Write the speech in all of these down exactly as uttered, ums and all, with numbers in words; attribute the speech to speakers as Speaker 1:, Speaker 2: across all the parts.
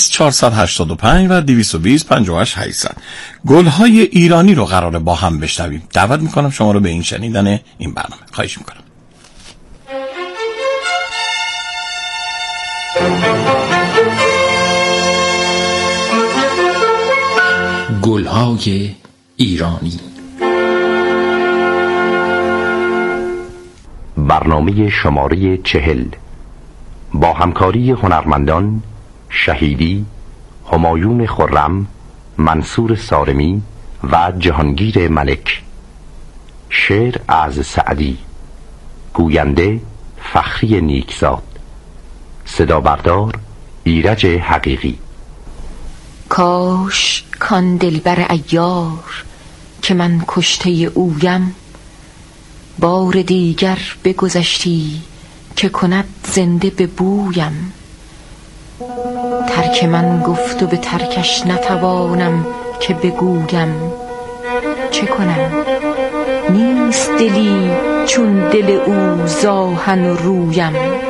Speaker 1: بیست چهارصد و هشتاد و پنج و دویست و بیست پنجاه و هشت هشتصد. گل‌های ایرانی رو قراره با هم بشنویم. دعوت میکنم شما رو به این شنیدن این برنامه. خواهش میکنم.
Speaker 2: گل‌های ایرانی.
Speaker 3: برنامه شماره چهل با همکاری هنرمندان شهیدی، همایون خرم، منصور سارمی و جهانگیر ملک. شعر از سعدی. گوینده فخری نیکزاد. صدا بردار ایرج حقیقی.
Speaker 4: کاش کان دلبر عیار که من کشته اویم، بار دیگر بگذشتی که کند زنده به بویم. ترک من گفت و به ترکش نتوانم که بگویم. چه کنم نیست دلی چون دل او زاهن و رویم.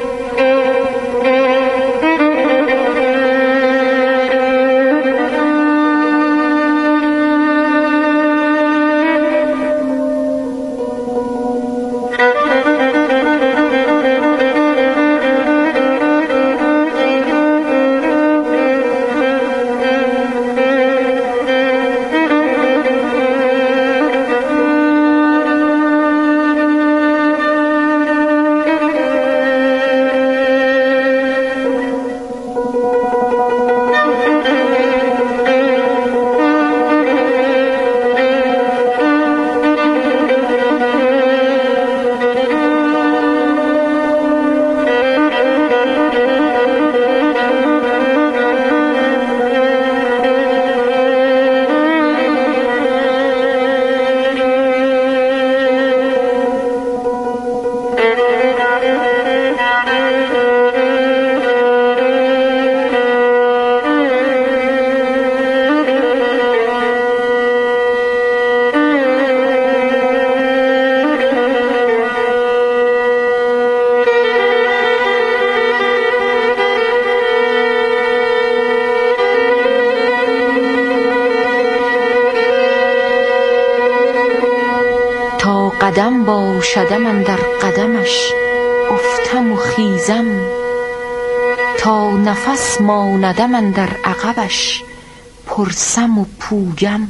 Speaker 4: قدم باشدم اندر قدمش افتم و خیزم، تا نفس ماندم اندر عقبش پرسم و پویم.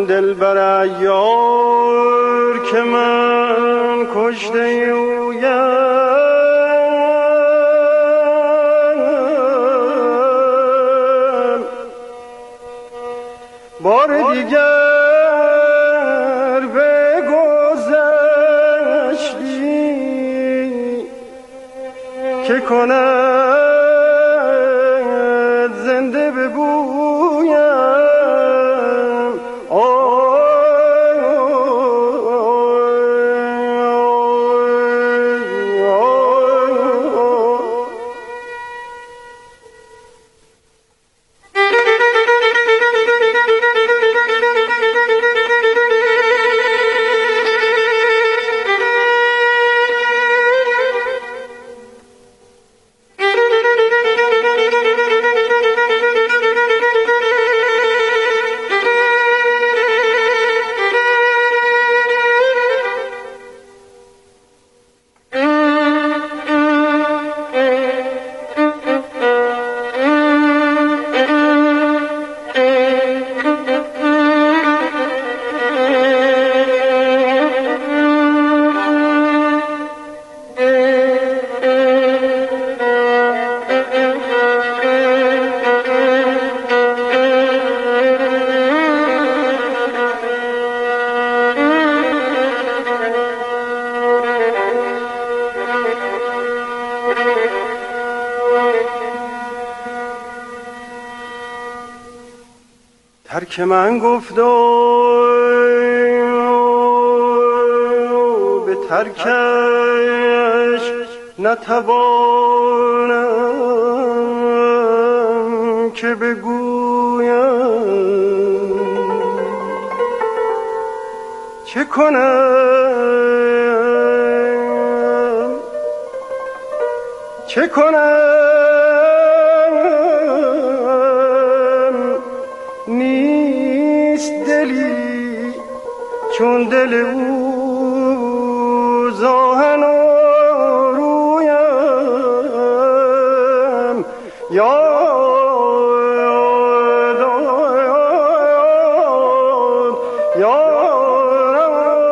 Speaker 2: آن دلبر عیار که من کشته اویم، بار دیگر بگذشتی که کند زنده ببویم. ترک من گفت و به ترکش نتوانم که بگویم. چه کنم چه کنم چون دل او زاهن و رویم. یاد یاد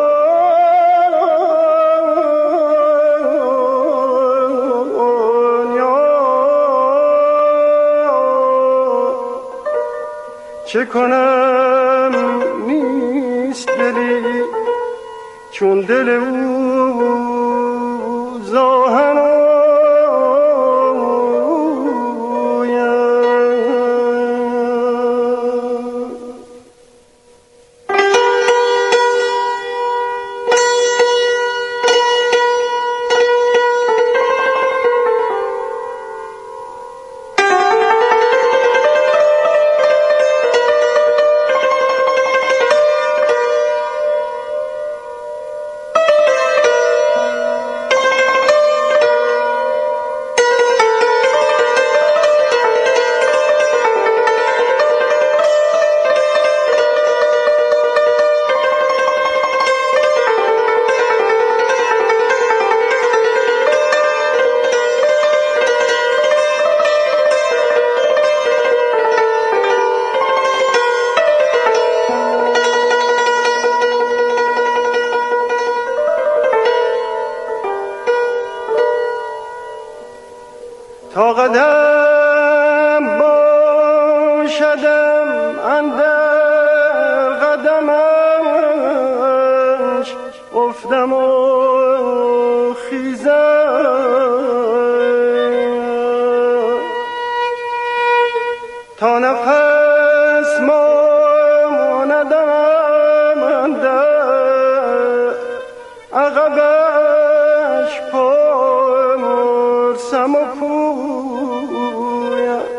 Speaker 2: چه کنم نیست دلی چون دل او زاهن و تا قدم باشدم اندر قدمش افتم و خیزم تا نفس ماندم اندر عقبش پرسم و پویم.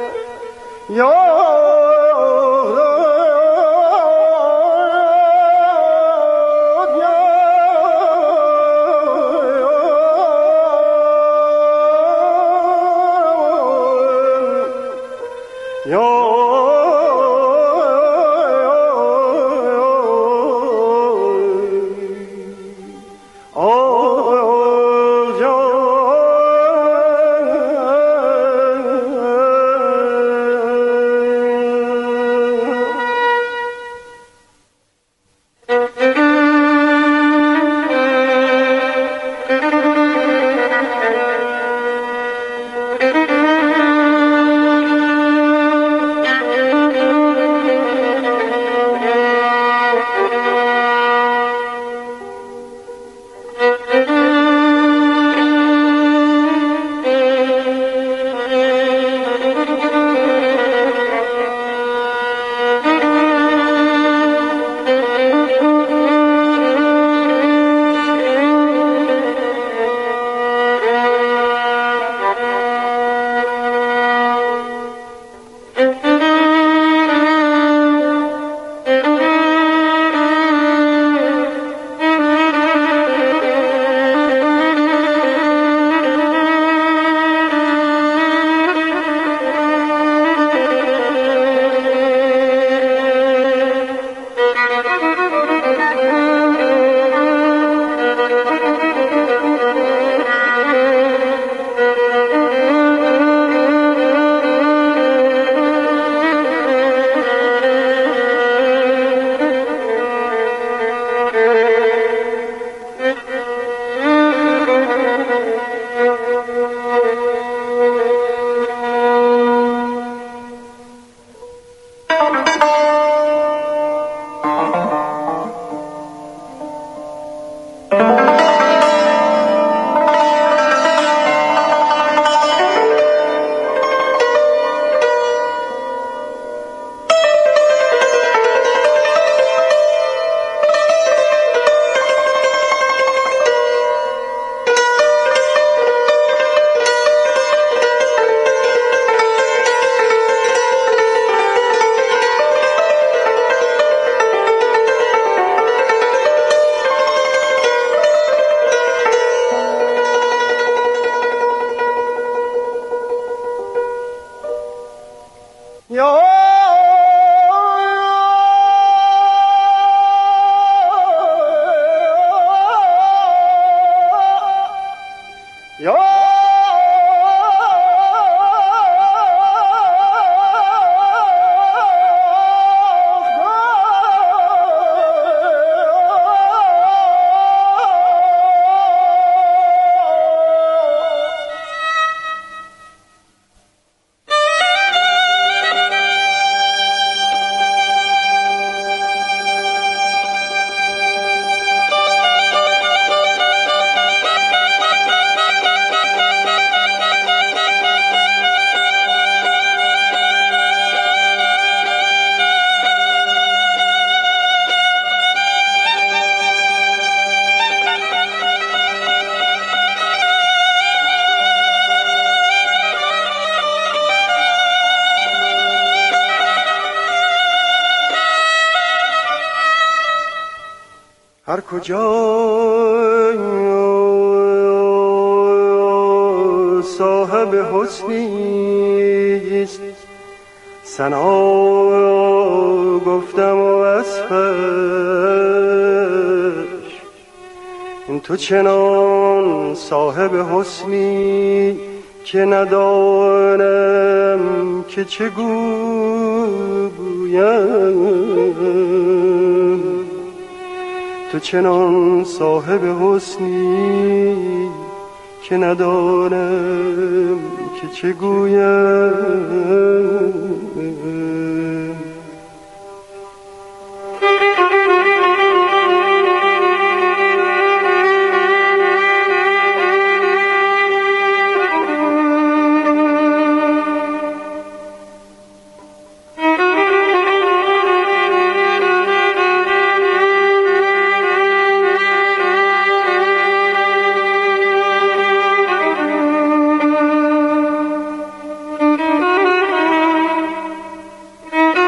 Speaker 2: هر کجا صاحب حسنی است ثنا گفتم و وصفش، این تو چنان صاحب حسنی که ندانم که چه گویم. تو چنان صاحب حسنی که ندانم که چه گویم.
Speaker 5: Thank you.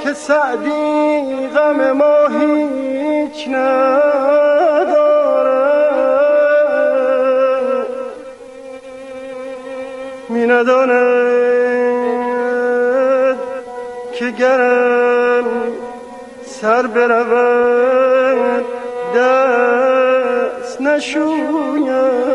Speaker 2: که سعدی غم ما هیچ نداره، می نداند که گرم سر برود دست نشویم.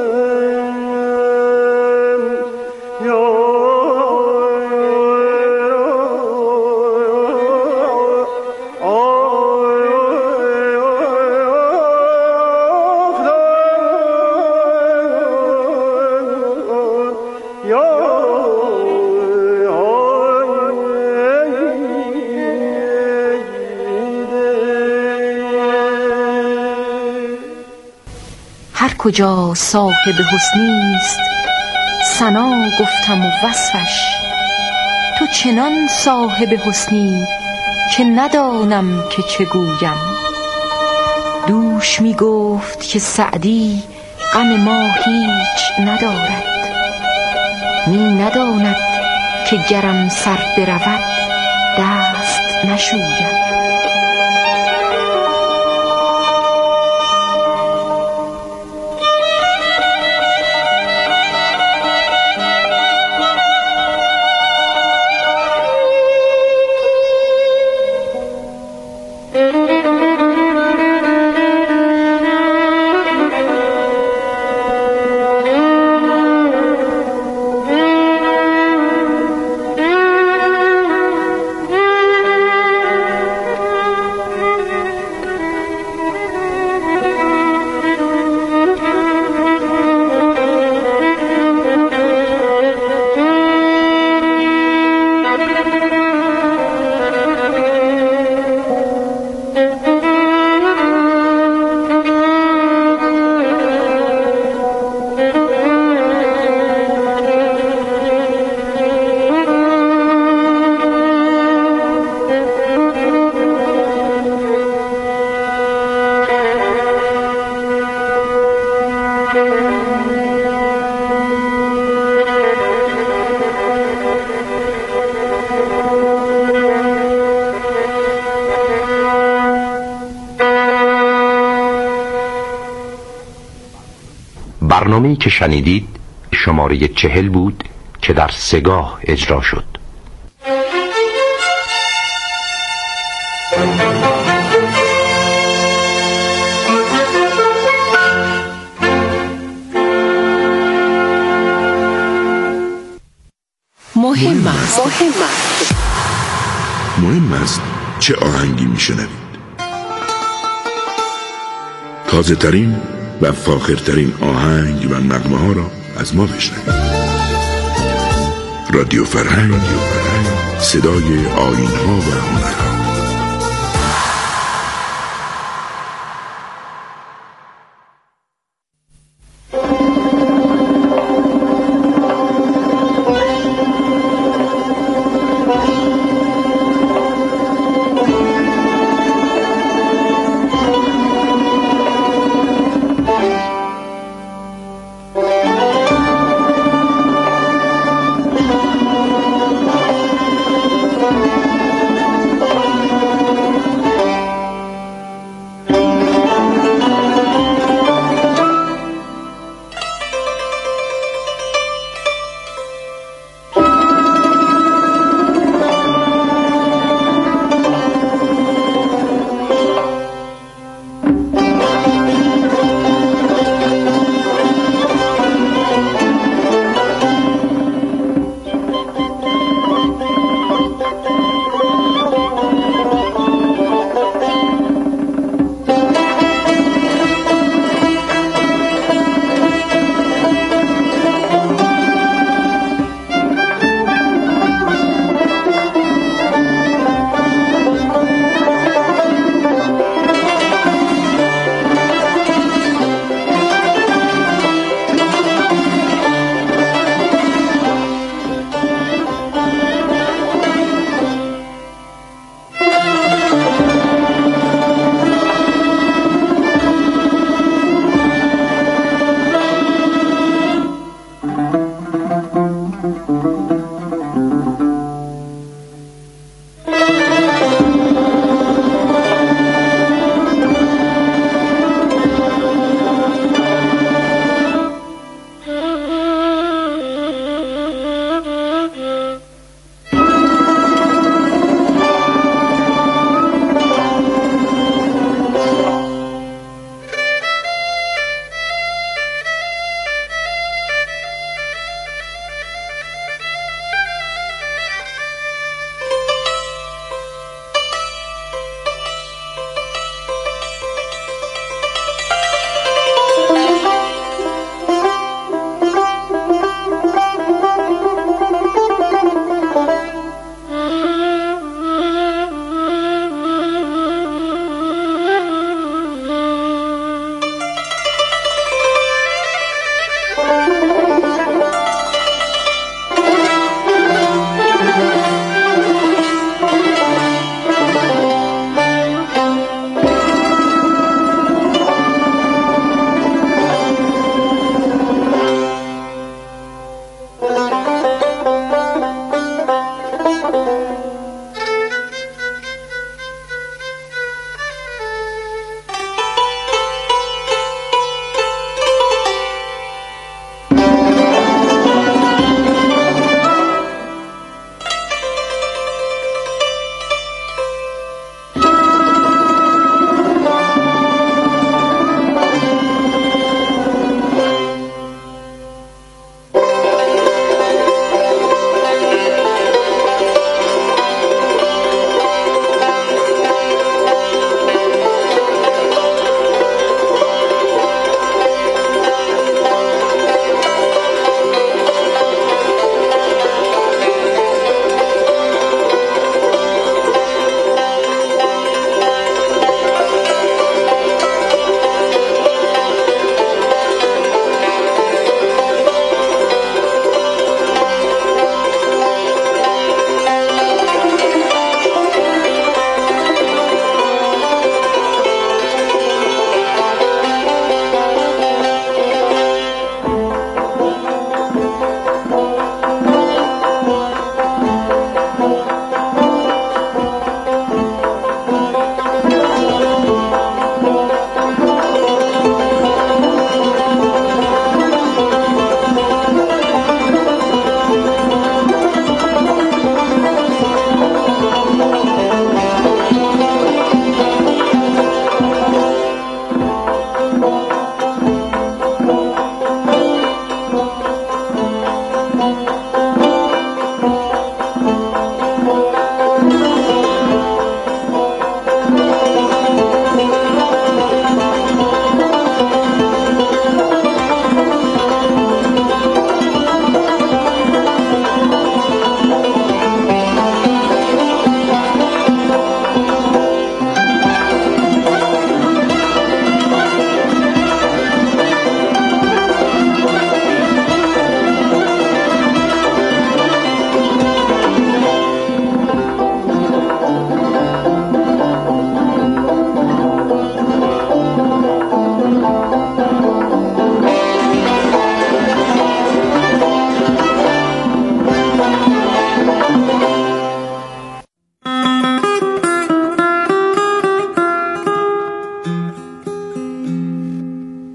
Speaker 4: هر کجا صاحب حسنی است ثنا گفتم و وصفش، تو چنان صاحب حسنی که ندانم که چه گویم. دوش می گفت که سعدی غم ما هیچ ندارد، می نداند که گرم سر برود دست نشویم.
Speaker 3: برنامه‌ای که شنیدید شماره چهل بود که در سگاه اجرا شد.
Speaker 4: مهم است
Speaker 5: مهم است چه آهنگی میشنوید. تازه ترین و فاخرترین آهنگ و نغمه ها را از ما بشنوید. رادیو فرهنگ، صدای آیین ها و هنرها.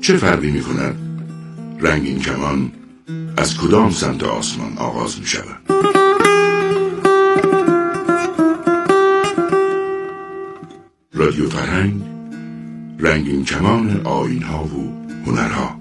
Speaker 5: چه فرقی می کند رنگین کمان از کدام سمت آسمان آغاز می شود؟ رادیو فرهنگ، رنگین کمان آیین‌ها و هنرها.